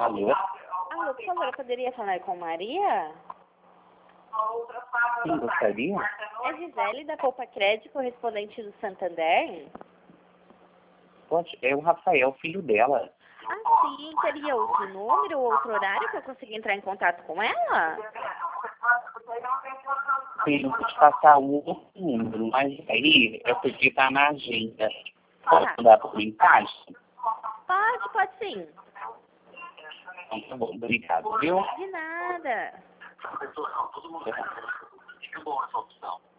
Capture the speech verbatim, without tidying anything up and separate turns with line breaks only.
Alô?
Alô, por favor, eu poderia falar com Maria?
Quem gostaria?
É Gisele da Poupa Crédito, correspondente do Santander?
Pode, é o Rafael, filho dela.
Ah, sim. Teria outro número ou outro horário que eu consiga entrar em contato com ela?
Sim, eu vou te passar o outro número, mas aí é porque tá na agenda. Pode
Tá.
mandar por mensagem?
Pode, pode sim.
Então tá bom, obrigado, viu?
De nada.
Fica bom essa opção.